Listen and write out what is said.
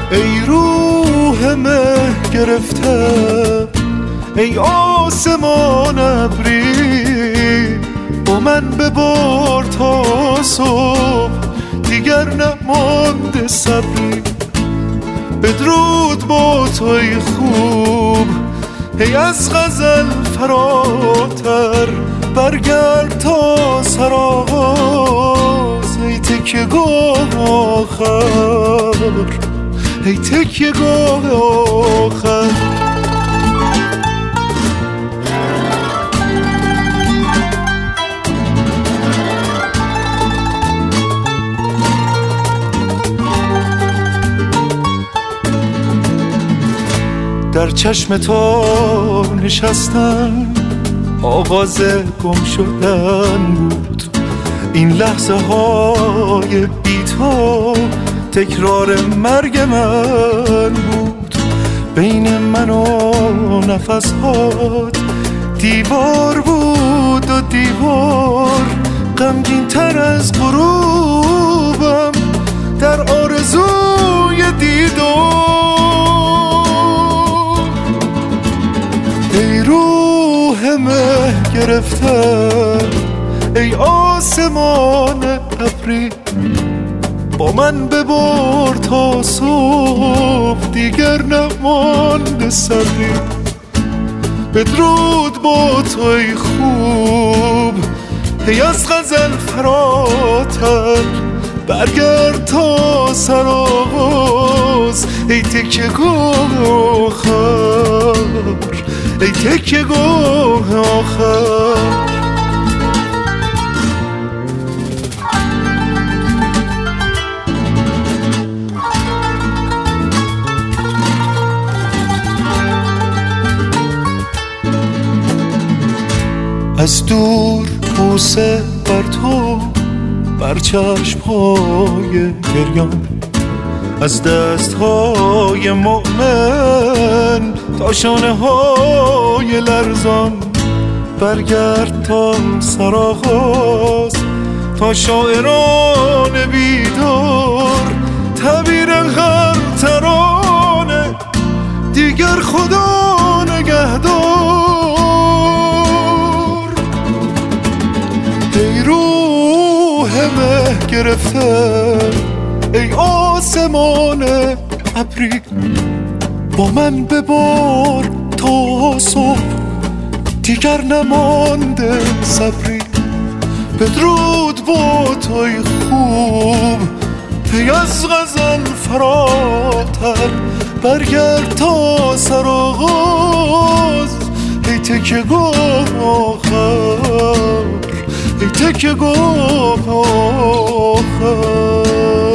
ای روح مه گرفته، ای آسمان ابری، با من ببر تا صبح، دیگر نمانده صبری. بدرود با تو ای خوب، ای از غزل فراتر، برگرد تا سرآغاز، ای تکیه گاه آخر، ای تکیه گاه آخر. در چشم تو نشستن آغاز گم شدن بود، این لحظه های بی تو تکرار مرگ من بود. بین من و نفس هات دیوار بود و دیوار غمگین تر از غروبم در آرزوی دیدار. ای روح مه گرفته، ای آسمان ابری، با من ببر تا صبح، دیگر نمانده صبری. بدرود با تو ای خوب، ای از غزل فراتر، برگرد تا سرآغاز، ای تکیه گاه آخر، ای تکیه گاه آخر. از دور بوسه بر تو، بر چشم‌های گریان، از دست‌های مؤمن تا شانه‌های لرزان، برگرد تا سرآغاز، تا شاعران بیدار تعبیر هر ترانه، دیگر خدا نگهدار. ای روح مه گرفته، ای آسمان ابری، با من ببر تا صبح، دیگر نمانده صبری. بدرود با تو ای خوب، ای از غزل فراتر، برگرد تا سرآغاز، ای تکیه گاه آخر، ای تکیه گاه آخر.